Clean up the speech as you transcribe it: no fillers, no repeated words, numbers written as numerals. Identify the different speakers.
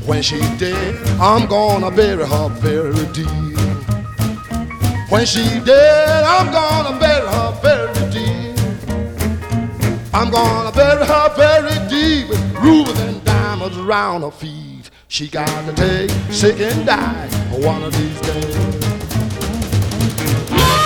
Speaker 1: When she's dead, I'm gonna bury her very deep. When she's dead, I'm gonna bury her very deep. I'm gonna bury her very deep with rubies and diamonds around her feet. She got to take sick and die one of these days.